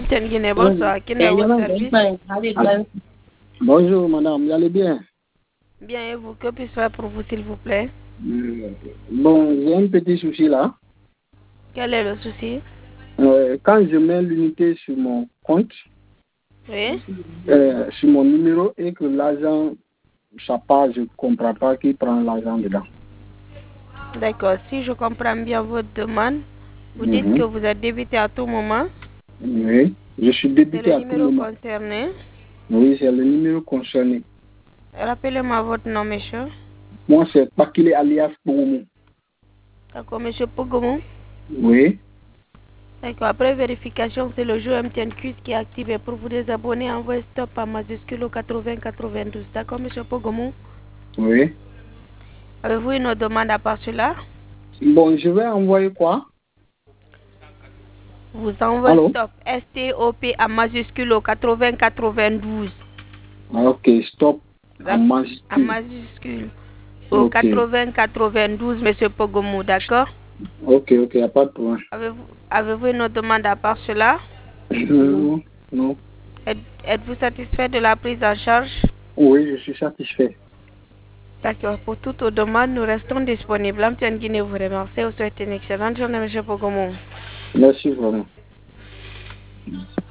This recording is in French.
Bonsoir, qui est votre service? Bonjour madame, vous allez bien? Bien, et vous, que puis-je faire pour vous, s'il vous plaît? Bon, j'ai un petit souci là. Quel est le souci? Quand je mets l'unité sur mon compte, Oui? sur mon numéro et que l'argent, ça part, je ne comprends pas qui prend l'argent dedans. D'accord, si je comprends bien votre demande, vous dites que vous êtes débité à tout moment. Oui, je suis C'est débité le à tout numéro moment. concerné. Oui, c'est le numéro concerné. Rappelez-moi votre nom, monsieur. Moi, c'est Pakile alias Boumou. D'accord, monsieur Pogomou. Oui. D'accord, après vérification, c'est le jeu MTN Quiz qui est activé. Pour vous désabonner, envoyez stop à majuscule au 8092. D'accord, monsieur Pogomou? Oui. Avez-vous une autre demande à part cela? Bon, je vais envoyer quoi? Vous envoyez Allô? stop, STOP à majuscule au 8092. Ok, stop en À majuscule. majuscule au Ok. 8092, monsieur Pogomou, d'accord? Ok, il n'y a pas de problème. Avez-vous une autre demande à part cela? Non, non. Êtes-vous satisfait de la prise en charge? Oui, je suis satisfait. D'accord. Pour toute autre demande, nous restons disponibles. Amtian Guinée vous remercie. Vous souhaite une excellente journée, monsieur Pogomou. Merci vraiment.